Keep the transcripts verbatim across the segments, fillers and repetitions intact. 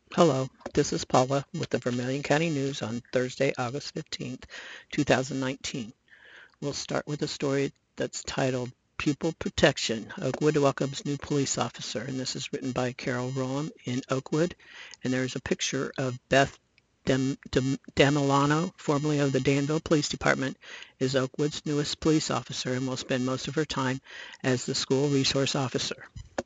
Hello, this is Paula with the Vermilion County News on Thursday, August fifteenth, two thousand nineteen. We'll start with a story that's titled Pupil Protection. Oakwood welcomes new police officer, and this is written by Carol Rowan in Oakwood. And there's a picture of Beth Dem- Dem- Damilano, formerly of the Danville Police Department, is Oakwood's newest police officer and will spend most of her time as the school resource officer.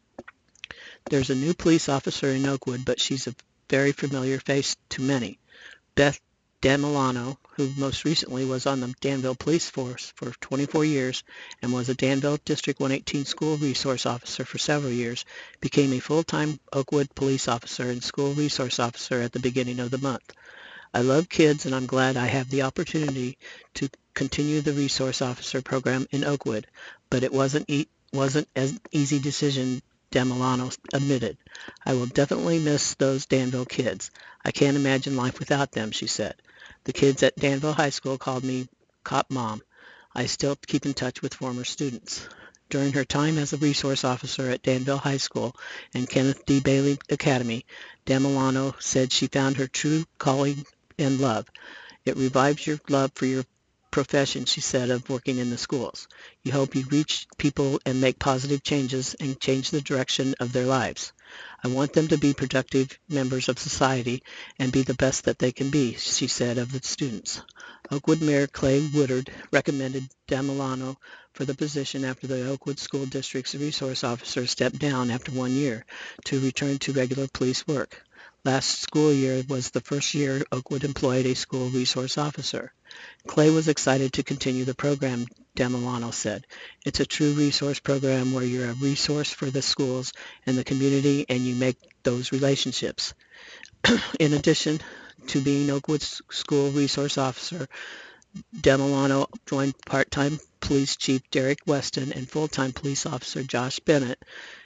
There's a new police officer in Oakwood, but she's a very familiar face to many. Beth Damilano, who most recently was on the Danville Police Force for twenty-four years and was a Danville District one eighteen school resource officer for several years, became a full-time Oakwood police officer and school resource officer at the beginning of the month. I love kids and I'm glad I have the opportunity to continue the resource officer program in Oakwood, but it wasn't e- wasn't an easy decision, Demilano admitted. I will definitely miss those Danville kids. I can't imagine life without them, she said. The kids at Danville High School called me Cop Mom. I still keep in touch with former students. During her time as a resource officer at Danville High School and Kenneth D. Bailey Academy, Damilano said she found her true calling and love. It revives your love for your profession, she said, of working in the schools. You hope you reach people and make positive changes and change the direction of their lives. I want them to be productive members of society and be the best that they can be, she said of the students. Oakwood Mayor Clay Woodard recommended Damilano for the position after the Oakwood School District's resource officer stepped down after one year to return to regular police work. Last school year was the first year Oakwood employed a school resource officer. Clay was excited to continue the program, Damilano said. It's a true resource program where you're a resource for the schools and the community and you make those relationships. In addition to being Oakwood's school resource officer, Damilano joined part-time police chief Derek Weston and full-time police officer Josh Bennett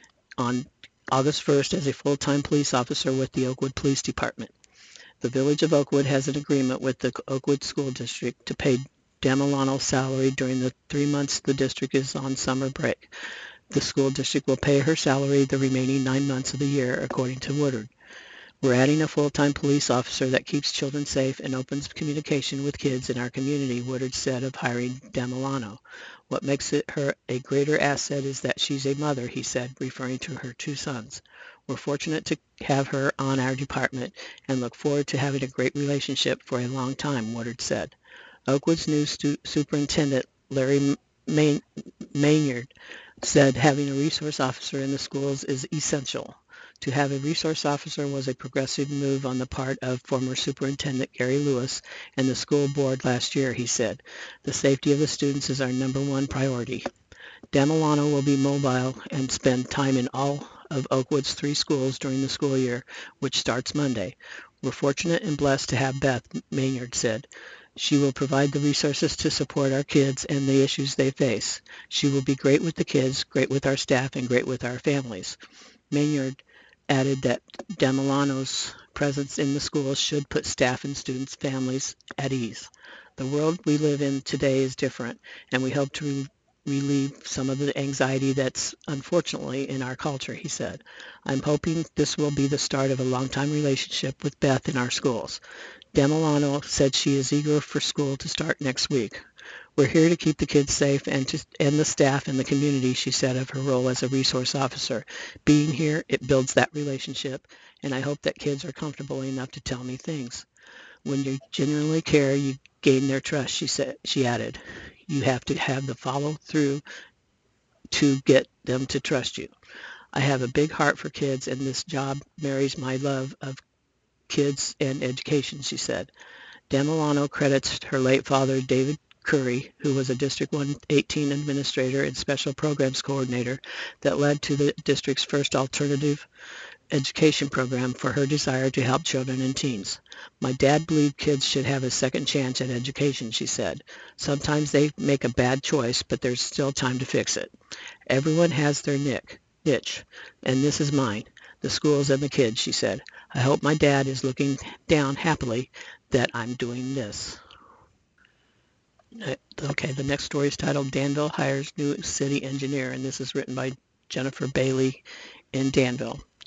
on August first as a full-time police officer with the Oakwood Police Department. The Village of Oakwood has an agreement with the Oakwood School District to pay Damilano's salary during the three months the district is on summer break. The school district will pay her salary the remaining nine months of the year, according to Woodard. We're adding a full-time police officer that keeps children safe and opens communication with kids in our community, Woodard said of hiring Damilano. What makes it her a greater asset is that she's a mother, he said, referring to her two sons. We're fortunate to have her on our department and look forward to having a great relationship for a long time, Woodard said. Oakwood's new stu- superintendent, Larry Mayn- Maynard, said having a resource officer in the schools is essential. To have a resource officer was a progressive move on the part of former Superintendent Gary Lewis and the school board last year, he said. The safety of the students is our number one priority. Damilano will be mobile and spend time in all of Oakwood's three schools during the school year, which starts Monday. We're fortunate and blessed to have Beth, Maynard said. She will provide the resources to support our kids and the issues they face. She will be great with the kids, great with our staff, and great with our families. Maynard added that Damilano's presence in the schools should put staff and students' families at ease. The world we live in today is different, and we hope to re- relieve some of the anxiety that's unfortunately in our culture, he said. I'm hoping this will be the start of a long-time relationship with Beth in our schools. Damilano said she is eager for school to start next week. We're here to keep the kids safe and to and the staff and the community, she said of her role as a resource officer. Being here, it builds that relationship, and I hope that kids are comfortable enough to tell me things. When you genuinely care, you gain their trust, she said. She added. You have to have the follow through to get them to trust you. I have a big heart for kids, and this job marries my love of kids and education, she said. Damilano credits her late father, David Curry, who was a District one eighteen administrator and special programs coordinator that led to the district's first alternative education program, for her desire to help children and teens. My dad believed kids should have a second chance at education, she said. Sometimes they make a bad choice, but there's still time to fix it. Everyone has their nick, niche, and this is mine, the schools and the kids, she said. I hope my dad is looking down happily that I'm doing this. Uh, Okay, the next story is titled Danville Hires New City Engineer, and this is written by Jennifer Bailey in Danville.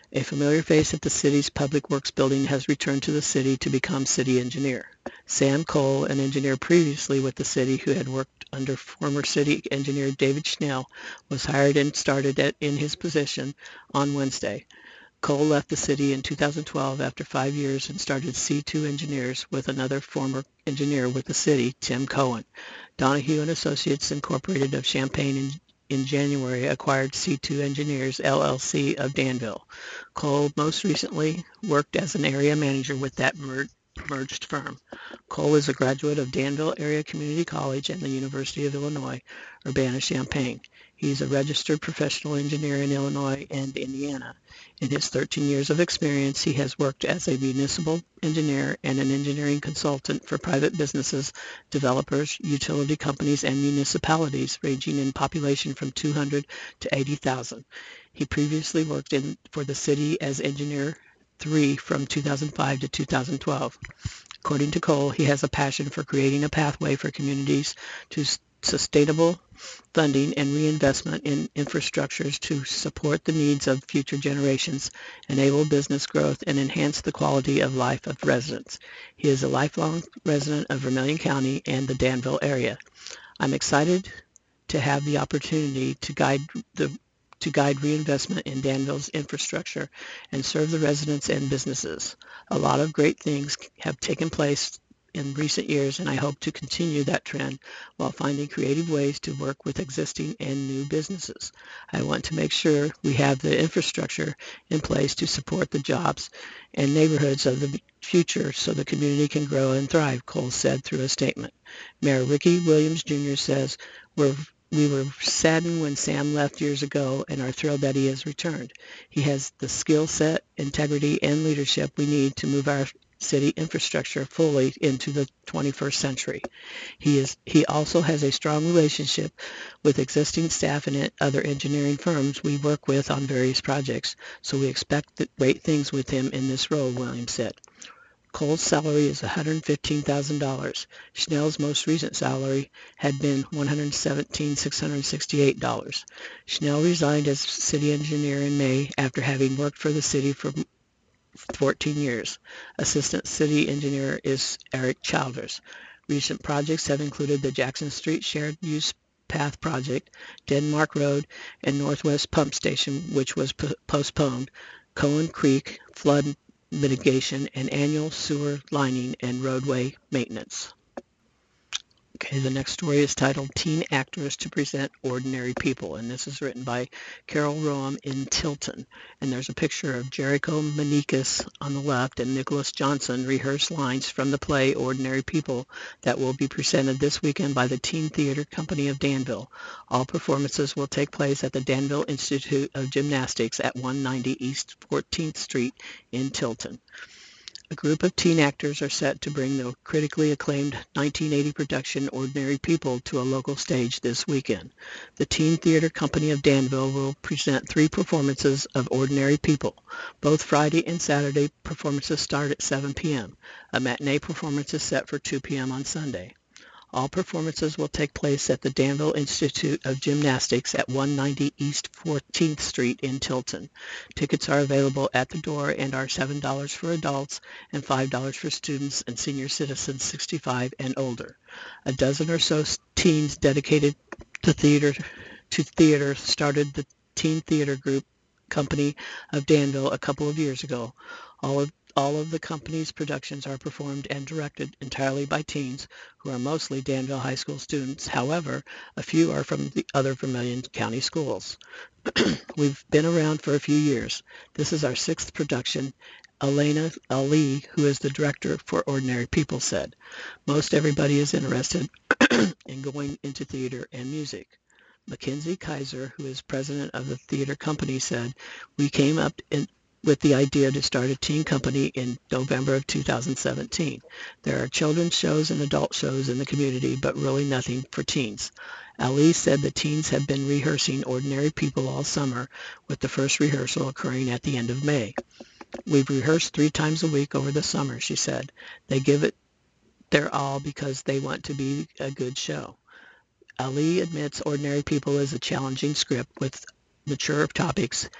A familiar face at the city's Public Works building has returned to the city to become city engineer. Sam Cole, an engineer previously with the city who had worked under former city engineer David Schnell, was hired and started at, in his position on Wednesday. Cole left the city in two thousand twelve after five years and started C two Engineers with another former engineer with the city, Tim Cohen. Donahue and Associates Incorporated of Champaign in, in January acquired C two Engineers, L L C of Danville. Cole most recently worked as an area manager with that mer- merged firm. Cole is a graduate of Danville Area Community College and the University of Illinois, Urbana-Champaign. He's a registered professional engineer in Illinois and Indiana. In his thirteen years of experience, he has worked as a municipal engineer and an engineering consultant for private businesses, developers, utility companies, and municipalities ranging in population from two hundred to eighty thousand. He previously worked in, for the city as engineer three from two thousand five to two thousand twelve. According to Cole, he has a passion for creating a pathway for communities to sustainable funding and reinvestment in infrastructures to support the needs of future generations, enable business growth, and enhance the quality of life of residents. He is a lifelong resident of Vermilion County and the Danville area. I'm excited to have the opportunity to guide the to guide reinvestment in Danville's infrastructure and serve the residents and businesses. A lot of great things have taken place in recent years, and I hope to continue that trend while finding creative ways to work with existing and new businesses. I want to make sure we have the infrastructure in place to support the jobs and neighborhoods of the future so the community can grow and thrive, Cole said through a statement. Mayor Ricky Williams Junior says, we're We were saddened when Sam left years ago and are thrilled that he has returned. He has the skill set, integrity, and leadership we need to move our city infrastructure fully into the twenty-first century. He is he also has a strong relationship with existing staff and other engineering firms we work with on various projects, so we expect great things with him in this role, Williams said. Cole's salary is one hundred fifteen thousand dollars. Schnell's most recent salary had been one hundred seventeen thousand six hundred sixty-eight dollars. Schnell resigned as city engineer in May after having worked for the city for fourteen years. Assistant city engineer is Eric Childers. Recent projects have included the Jackson Street Shared Use Path Project, Denmark Road, and Northwest Pump Station, which was p- postponed, Cohen Creek flood mitigation, and annual sewer lining and roadway maintenance. Okay, the next story is titled Teen Actors to Present Ordinary People, and this is written by Carol Roam in Tilton. And there's a picture of Jericho Manikis on the left and Nicholas Johnson rehearse lines from the play Ordinary People that will be presented this weekend by the Teen Theater Company of Danville. All performances will take place at the Danville Institute of Gymnastics at one ninety East fourteenth Street in Tilton. A group of teen actors are set to bring the critically acclaimed nineteen eighty production Ordinary People to a local stage this weekend. The Teen Theater Company of Danville will present three performances of Ordinary People. Both Friday and Saturday performances start at seven p.m. A matinee performance is set for two p.m. on Sunday. All performances will take place at the Danville Institute of Gymnastics at one ninety East fourteenth Street in Tilton. Tickets are available at the door and are seven dollars for adults and five dollars for students and senior citizens sixty-five and older. A dozen or so teens dedicated to theater to theater started the Teen Theater Group Company of Danville a couple of years ago. All of All of the company's productions are performed and directed entirely by teens who are mostly Danville High School students. However, a few are from the other Vermilion County schools. We've been around for a few years. This is our sixth production, Elena Ali, who is the director for Ordinary People, said. Most everybody is interested in going into theater and music. Mackenzie Kaiser, who is president of the theater company, said, we came up in with the idea to start a teen company in November of two thousand seventeen. There are children's shows and adult shows in the community, but really nothing for teens. Ali said the teens have been rehearsing Ordinary People all summer, with the first rehearsal occurring at the end of May. We've rehearsed three times a week over the summer, she said. They give it their all because they want to be a good show. Ali admits Ordinary People is a challenging script with mature topics,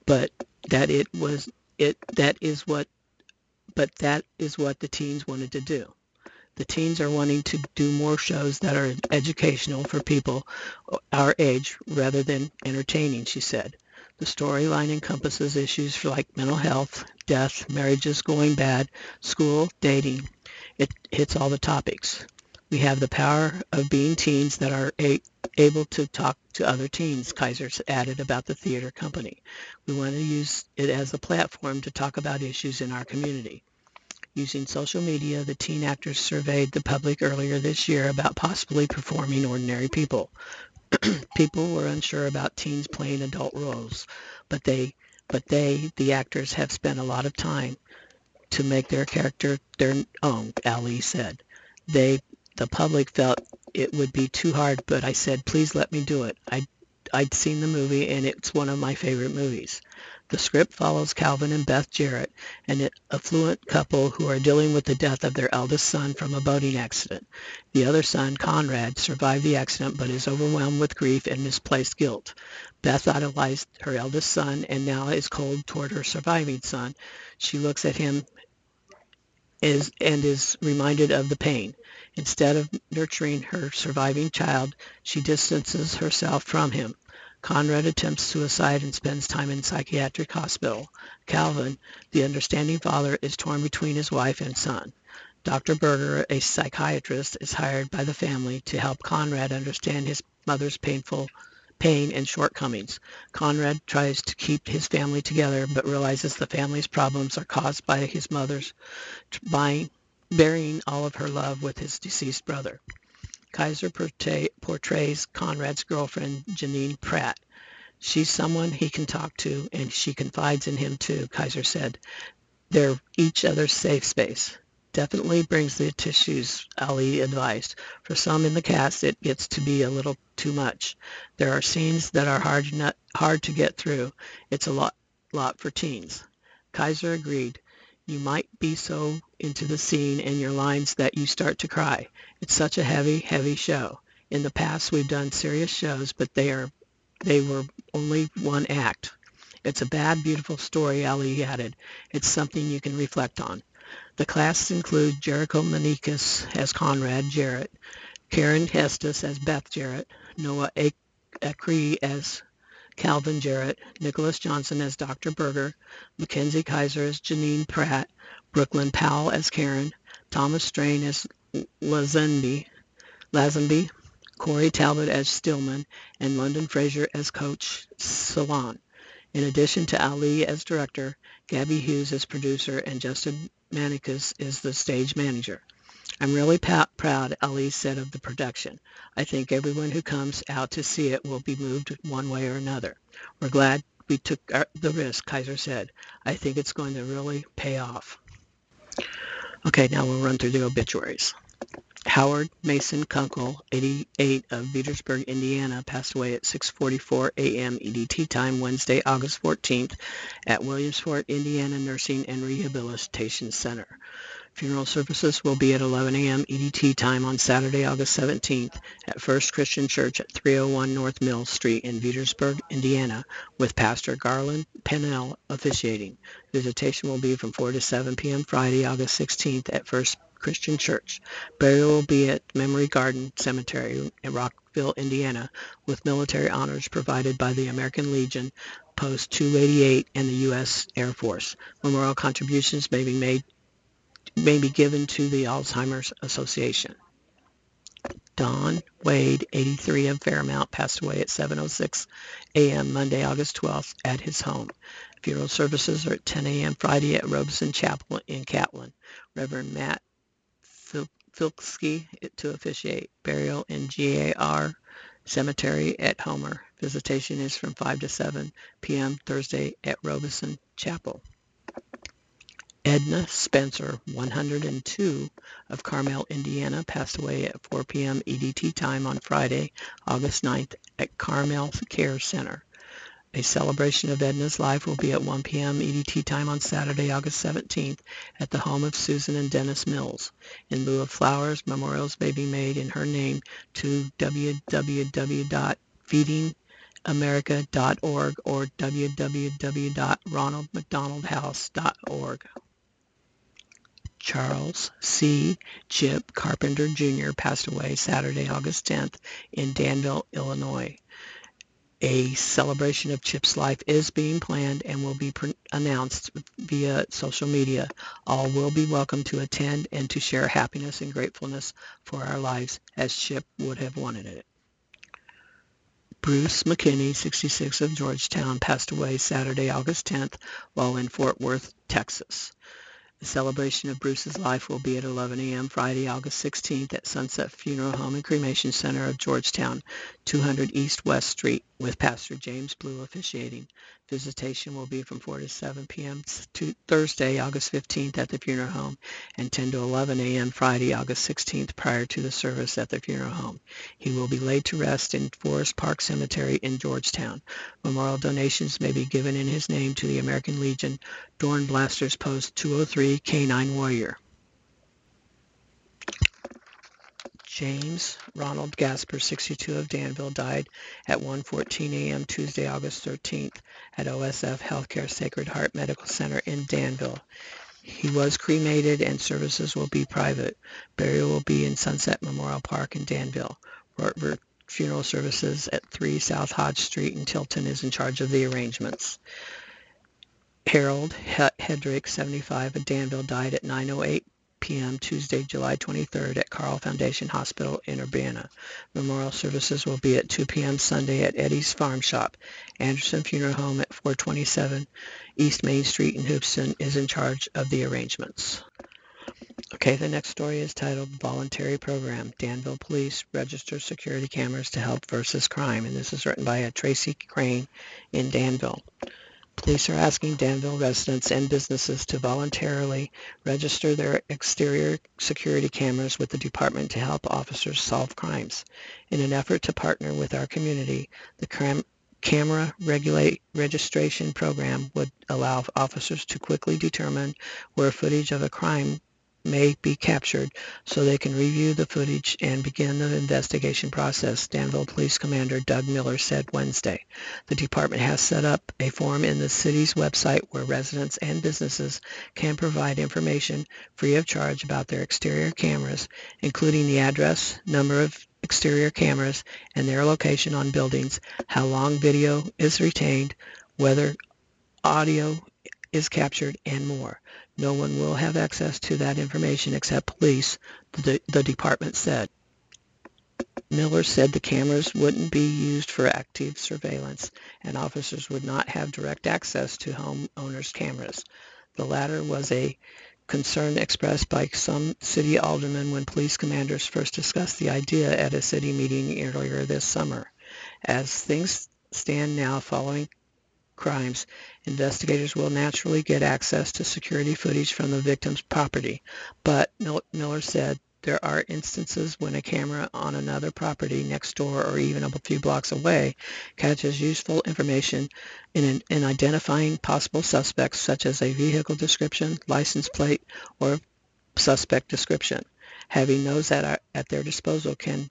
but that it was it that is what but that is what the teens wanted to do. The teens are wanting to do more shows that are educational for people our age rather than entertaining, she said. The storyline encompasses issues like mental health, death, marriages going bad, school, dating. It hits all the topics. We have the power of being teens that are a- able to talk to other teens, Kaiser added about the theater company. We want to use it as a platform to talk about issues in our community. Using social media, the teen actors surveyed the public earlier this year about possibly performing Ordinary People. People were unsure about teens playing adult roles, but they, but they, the actors, have spent a lot of time to make their character their own, Ali said. They, the public, felt it would be too hard, but I said, please let me do it. I, I'd seen the movie, and it's one of my favorite movies. The script follows Calvin and Beth Jarrett, an affluent couple who are dealing with the death of their eldest son from a boating accident. The other son, Conrad, survived the accident but is overwhelmed with grief and misplaced guilt. Beth idolized her eldest son and now is cold toward her surviving son. She looks at him is and is reminded of the pain. Instead of nurturing her surviving child, she distances herself from him. Conrad attempts suicide and spends time in psychiatric hospital. Calvin, the understanding father, is torn between his wife and son. Doctor Berger, a psychiatrist, is hired by the family to help Conrad understand his mother's painful pain and shortcomings. Conrad tries to keep his family together but realizes the family's problems are caused by his mother's by burying all of her love with his deceased brother. Kaiser portray, portrays Conrad's girlfriend, Janine Pratt. She's someone he can talk to, and she confides in him too, Kaiser said. They're each other's safe space. Definitely brings the tissues, Ali advised. For some in the cast, it gets to be a little too much. There are scenes that are hard, not, hard to get through. It's a lot, lot for teens. Kaiser agreed. You might be so into the scene and your lines that you start to cry. It's such a heavy, heavy show. In the past, we've done serious shows, but they are they were only one act. It's a bad, beautiful story, Ali added. It's something you can reflect on. The cast includes Jericho Manikis as Conrad Jarrett, Karen Hestus as Beth Jarrett, Noah Acree as Calvin Jarrett, Nicholas Johnson as Doctor Berger, Mackenzie Kaiser as Janine Pratt, Brooklyn Powell as Karen, Thomas Strain as Lazenby, Lazenby, Corey Talbot as Stillman, and London Fraser as Coach Salon. In addition to Ali as director, Gabby Hughes as producer, and Justin Manicus is the stage manager. I'm really pa- proud, Ali said of the production. I think everyone who comes out to see it will be moved one way or another. We're glad we took our, the risk, Kaiser said. I think it's going to really pay off. Okay, now we'll run through the obituaries. Howard Mason Kunkel, eighty-eight, of Petersburg, Indiana, passed away at six forty-four a.m. E D T time Wednesday, August fourteenth at Williamsport, Indiana Nursing and Rehabilitation Center. Funeral services will be at eleven a.m. E D T time on Saturday, August seventeenth at First Christian Church at three oh one North Mill Street in Petersburg, Indiana, with Pastor Garland Pennell officiating. Visitation will be from four to seven p.m. Friday, August sixteenth at First Christian Church. Burial will be at Memory Garden Cemetery in Rockville, Indiana, with military honors provided by the American Legion, Post two eighty-eight, and the U S Air Force. Memorial contributions may be made may be given to the Alzheimer's Association. Don Wade, eighty-three, of Fairmount, passed away at seven oh six a.m. Monday, August twelfth at his home. Funeral services are at ten a.m. Friday at Robeson Chapel in Catlin. Reverend Matt Filksky to officiate. Burial in G A R Cemetery at Homer. Visitation is from five to seven p.m. Thursday at Robeson Chapel. Edna Spencer, one hundred two, of Carmel, Indiana, passed away at four p.m. E D T time on Friday, August ninth at Carmel Care Center. A celebration of Edna's life will be at one p.m. E D T time on Saturday, August seventeenth at the home of Susan and Dennis Mills. In lieu of flowers, memorials may be made in her name to w w w dot feeding america dot org or w w w dot ronald mcdonald house dot org. Charles C. Chip Carpenter Junior passed away Saturday, August tenth in Danville, Illinois. A celebration of Chip's life is being planned and will be pre- announced via social media. All will be welcome to attend and to share happiness and gratefulness for our lives as Chip would have wanted it. Bruce McKinney, sixty-six, of Georgetown, passed away Saturday, August tenth while in Fort Worth, Texas. The celebration of Bruce's life will be at eleven a.m. Friday, August sixteenth at Sunset Funeral Home and Cremation Center of Georgetown, two hundred East West Street, with Pastor James Blue officiating. Visitation will be from four to seven p.m. to Thursday, August fifteenth at the funeral home, and ten to eleven a.m. Friday, August sixteenth prior to the service at the funeral home. He will be laid to rest in Forest Park Cemetery in Georgetown. Memorial donations may be given in his name to the American Legion, Dorn Blasters Post two oh three, K nine Warrior. James Ronald Gasper, sixty-two, of Danville, died at one fourteen a.m. Tuesday, August thirteenth at O S F Healthcare Sacred Heart Medical Center in Danville. He was cremated and services will be private. Burial will be in Sunset Memorial Park in Danville. Rortberg Funeral Services at three South Hodge Street in Tilton is in charge of the arrangements. Harold Hedrick, seventy-five, of Danville, died at nine oh eight p.m. Tuesday, July twenty-third at Carl Foundation Hospital in Urbana. Memorial services will be at two p.m. Sunday at Eddie's Farm Shop. Anderson Funeral Home at four twenty-seven East Main Street in Houston is in charge of the arrangements. Okay, the next story is titled Voluntary Program. Danville Police Register Security Cameras to Help versus Crime, and this is written by a Tracy Crane in Danville. Police are asking Danville residents and businesses to voluntarily register their exterior security cameras with the department to help officers solve crimes. In an effort to partner with our community, the cam- camera regulate registration program would allow officers to quickly determine where footage of a crime may be captured so they can review the footage and begin the investigation process, Danville Police Commander Doug Miller said Wednesday. The department has set up a form in the city's website where residents and businesses can provide information free of charge about their exterior cameras, including the address, number of exterior cameras, and their location on buildings, how long video is retained, whether audio is captured, and more. No one will have access to that information except police, the, the department said. Miller said the cameras wouldn't be used for active surveillance, and officers would not have direct access to homeowners' cameras. The latter was a concern expressed by some city aldermen when police commanders first discussed the idea at a city meeting earlier this summer. As things stand now following crimes, investigators will naturally get access to security footage from the victim's property, but Miller said there are instances when a camera on another property next door or even a few blocks away catches useful information in, in identifying possible suspects, such as a vehicle description, license plate, or suspect description. Having those at, our, at their disposal can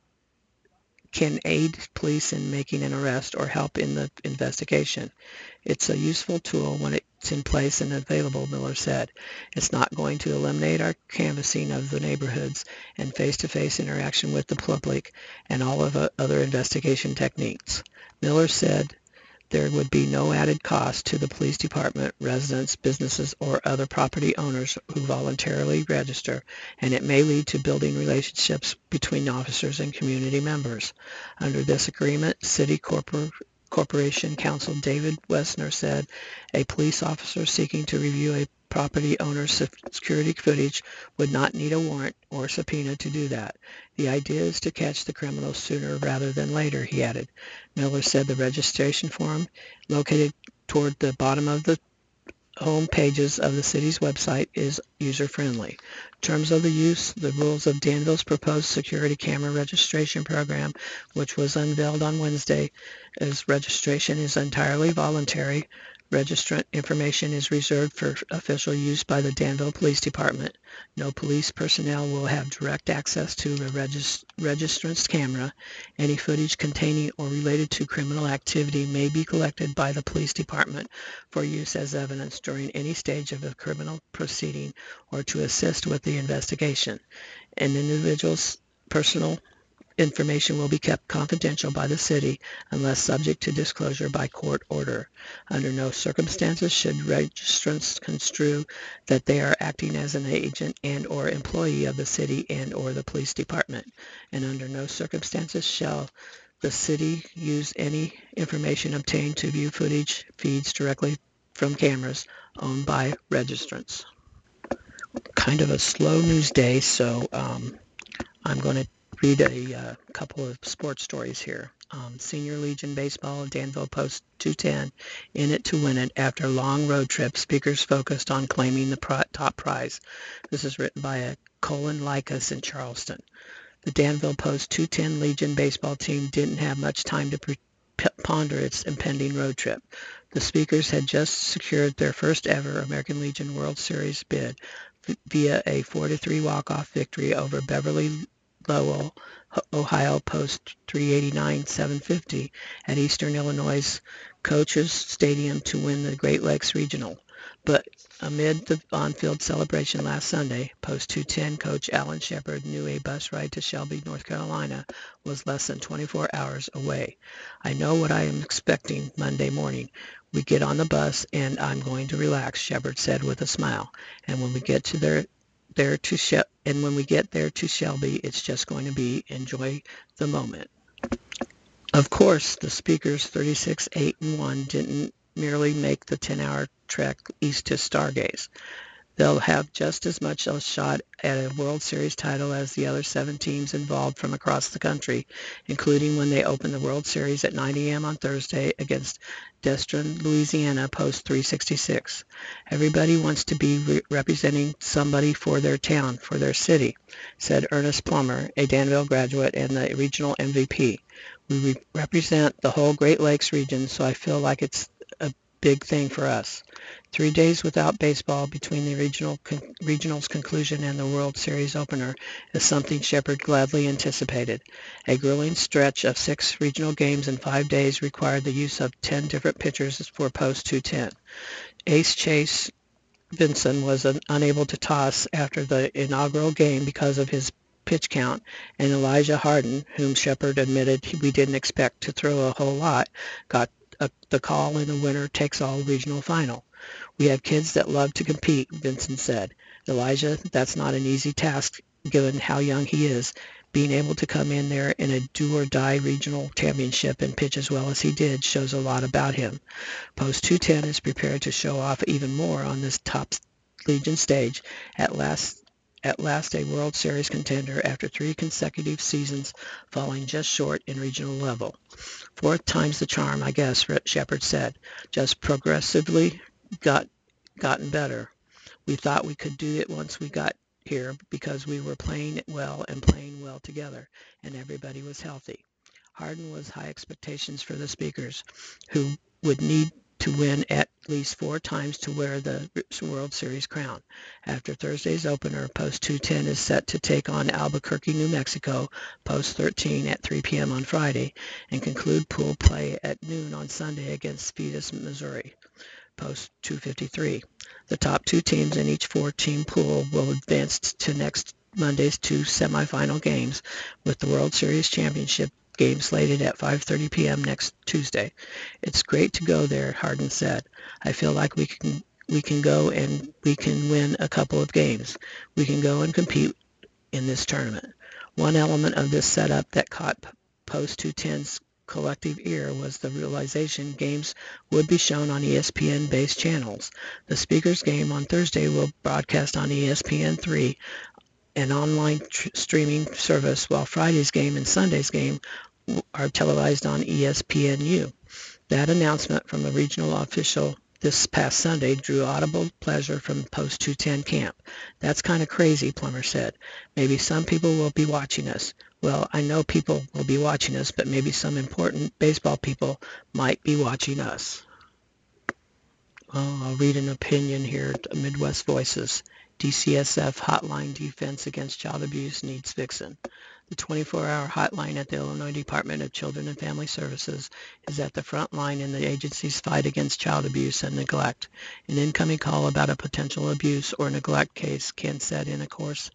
can aid police in making an arrest or help in the investigation. It's a useful tool when it's in place and available, Miller said. It's not going to eliminate our canvassing of the neighborhoods and face-to-face interaction with the public and all of the other investigation techniques. Miller said there would be no added cost to the police department, residents, businesses, or other property owners who voluntarily register, and it may lead to building relationships between officers and community members. Under this agreement, City Corpor- Corporation Counsel David Wessner said a police officer seeking to review a property owner's security footage would not need a warrant or subpoena to do that. The idea is to catch the criminals sooner rather than later, he added. Miller said the registration form, located toward the bottom of the home pages of the city's website, is user-friendly. Terms of the use, the rules of Danville's proposed security camera registration program, which was unveiled on Wednesday, as registration is entirely voluntary. Registrant information is reserved for official use by the Danville Police Department. No police personnel will have direct access to a regis- registrant's camera. Any footage containing or related to criminal activity may be collected by the police department for use as evidence during any stage of a criminal proceeding or to assist with the investigation. An individual's personal information will be kept confidential by the city unless subject to disclosure by court order. Under no circumstances should registrants construe that they are acting as an agent and or employee of the city and or the police department. And under no circumstances shall the city use any information obtained to view footage feeds directly from cameras owned by registrants. Kind of a slow news day, so um, I'm going to read a uh, couple of sports stories here. Um, Senior Legion Baseball, Danville Post two ten, in it to win it. After a long road trip, speakers focused on claiming the pro- top prize. This is written by a Colin Likas in Charleston. The Danville Post two ten Legion baseball team didn't have much time to pre- ponder its impending road trip. The speakers had just secured their first ever American Legion World Series bid via a four to three walk-off victory over Beverly Lowell, Ohio Post three eighty-nine seven fifty at Eastern Illinois' Coaches Stadium to win the Great Lakes Regional. But amid the on-field celebration last Sunday, Post two ten coach Alan Shepard knew a bus ride to Shelby, North Carolina was less than twenty-four hours away. I know what I am expecting Monday morning. We get on the bus and I'm going to relax, Shepard said with a smile. And when we get to their there to She- and when we get there to Shelby, it's just going to be enjoy the moment. Of course, the speakers thirty-six eight and one didn't merely make the ten-hour trek east to Stargaze. They'll have just as much a shot at a World Series title as the other seven teams involved from across the country, including when they open the World Series at nine a.m. on Thursday against Destin, Louisiana, Post three sixty-six. Everybody wants to be re- representing somebody for their town, for their city, said Ernest Plummer, a Danville graduate and the regional M V P. We re- represent the whole Great Lakes region, so I feel like it's a big thing for us. Three days without baseball between the regional con- regional's conclusion and the World Series opener is something Shepard gladly anticipated. A grueling stretch of six regional games in five days required the use of ten different pitchers for Post two ten. Ace Chase Vinson was un- unable to toss after the inaugural game because of his pitch count, and Elijah Harden, whom Shepard admitted we didn't expect to throw a whole lot, got a, the call in the winner-takes-all regional final. We have kids that love to compete, Vincent said. Elijah, that's not an easy task given how young he is. Being able to come in there in a do-or-die regional championship and pitch as well as he did shows a lot about him. Post two ten is prepared to show off even more on this top Legion stage, at last at last a World Series contender after three consecutive seasons falling just short in regional level. Fourth time's the charm, I guess, Shepard said. Just progressively got gotten better. We thought we could do it once we got here because we were playing well and playing well together, and everybody was healthy. Harden was high expectations for the speakers, who would need to win at least four times to wear the World Series crown. After Thursday's opener, Post two ten is set to take on Albuquerque, New Mexico, Post thirteen at three p.m. on Friday, and conclude pool play at noon on Sunday against Fetus, Missouri, Post two fifty-three. The top two teams in each four-team pool will advance to next Monday's two semifinal games, with the World Series Championship game slated at five thirty p.m. next Tuesday. It's great to go there, Harden said. I feel like we can we can go and we can win a couple of games. We can go and compete in this tournament. One element of this setup that caught Post two ten's collective ear was the realization games would be shown on E S P N-based channels. The Speakers game on Thursday will broadcast on E S P N three, an online tr- streaming service, while Friday's game and Sunday's game are televised on E S P N U. That announcement from the regional official this past Sunday drew audible pleasure from Post two ten camp. That's kind of crazy, Plummer said. Maybe some people will be watching us. Well, I know people will be watching us, but maybe some important baseball people might be watching us. Well, I'll read an opinion here. Midwest Voices. D C S F hotline defense against child abuse needs fixing. The twenty-four hour hotline at the Illinois Department of Children and Family Services is at the front line in the agency's fight against child abuse and neglect. An incoming call about a potential abuse or neglect case can set in a course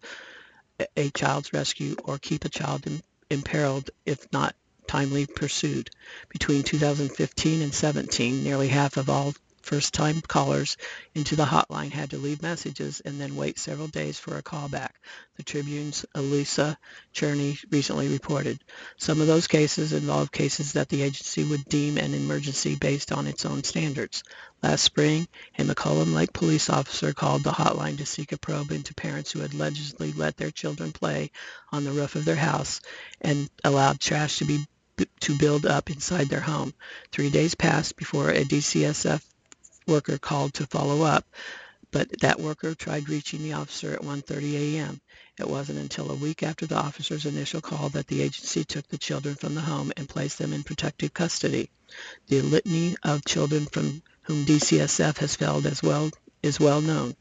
a child's rescue or keep a child im- imperiled if not timely pursued. Between two thousand fifteen and seventeen, nearly half of all first-time callers into the hotline had to leave messages and then wait several days for a call back, the Tribune's Elisa Cherney recently reported. Some of those cases involved cases that the agency would deem an emergency based on its own standards. Last spring, a McCollum Lake police officer called the hotline to seek a probe into parents who had allegedly let their children play on the roof of their house and allowed trash to be to build up inside their home. Three days passed before a D C S F worker called to follow up, but that worker tried reaching the officer at one thirty a.m. It wasn't until a week after the officer's initial call that the agency took the children from the home and placed them in protective custody. The litany of children from whom D C S F has failed as well is well known.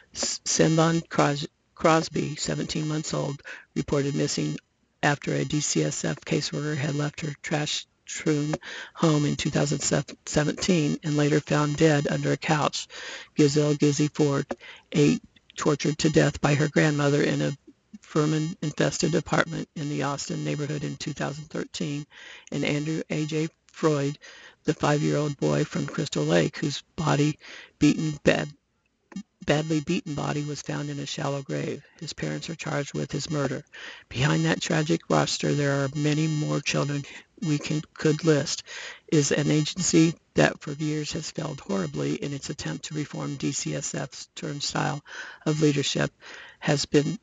Simbon Crosby, seventeen months old, reported missing after a D C S F caseworker had left her trash-strewn home in two thousand seventeen and later found dead under a couch. Giselle Gizzy Ford, eight, tortured to death by her grandmother in a vermin-infested apartment in the Austin neighborhood in two thousand thirteen, and Andrew A J Freud, the five-year-old boy from Crystal Lake, whose body beaten bad badly beaten body was found in a shallow grave. His parents are charged with his murder. Behind that tragic roster, there are many more children we can, could list. Is an agency that for years has failed horribly in its attempt to reform D C S F's turnstile of leadership, has been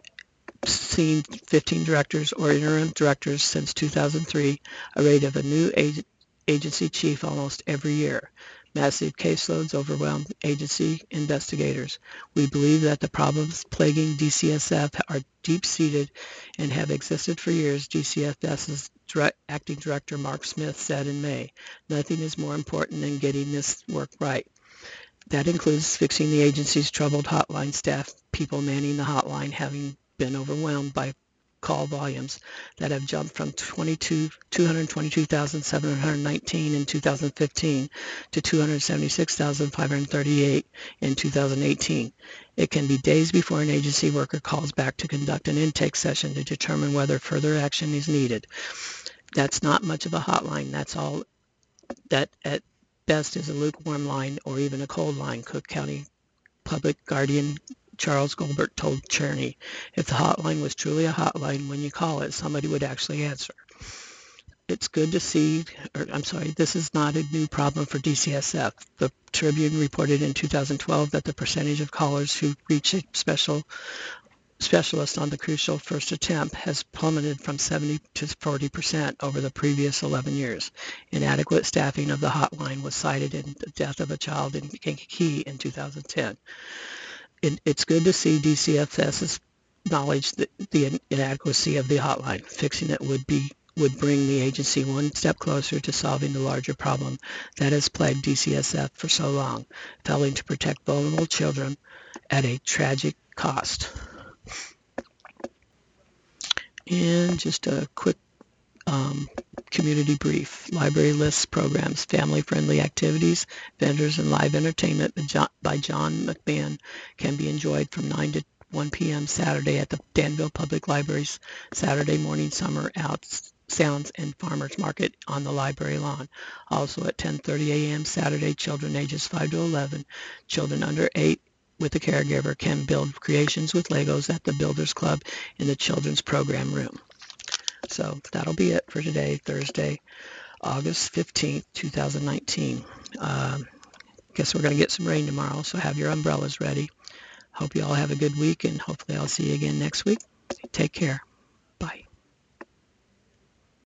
seen fifteen directors or interim directors since two thousand three, a rate of a new ag- agency chief almost every year. Massive caseloads overwhelm agency investigators. We believe that the problems plaguing D C S F are deep-seated and have existed for years, D C S F's direct, acting director Mark Smith said in May. Nothing is more important than getting this work right. That includes fixing the agency's troubled hotline staff, people manning the hotline having been overwhelmed by call volumes that have jumped from two hundred twenty-two thousand seven hundred nineteen in two thousand fifteen to two hundred seventy-six thousand five hundred thirty-eight in two thousand eighteen. It can be days before an agency worker calls back to conduct an intake session to determine whether further action is needed. That's not much of a hotline. That's all that at best is a lukewarm line or even a cold line, Cook County Public Guardian Charles Goldberg told Cherney. If the hotline was truly a hotline, when you call it, somebody would actually answer. It's good to see, or I'm sorry, this is not a new problem for D C S F. The Tribune reported in two thousand twelve that the percentage of callers who reach a special specialist on the crucial first attempt has plummeted from seventy to forty percent over the previous eleven years. Inadequate staffing of the hotline was cited in the death of a child in Kankakee in two thousand ten. It, it's good to see D C S F's acknowledge the, the inadequacy of the hotline. Fixing it would be would bring the agency one step closer to solving the larger problem that has plagued D C S F for so long, failing to protect vulnerable children at a tragic cost. And just a quick um, community brief. Library lists programs, family-friendly activities, vendors, and live entertainment by John McMahon can be enjoyed from nine to one p.m. Saturday at the Danville Public Library's Saturday morning summer out sounds and farmers market on the library lawn. Also at ten thirty a.m. Saturday, children ages five to eleven, children under eight with a caregiver can build creations with Legos at the Builders Club in the children's program room. So that'll be it for today, Thursday, August fifteenth, two thousand nineteen. Uh, guess we're going to get some rain tomorrow, so have your umbrellas ready. Hope you all have a good week, and hopefully I'll see you again next week. Take care.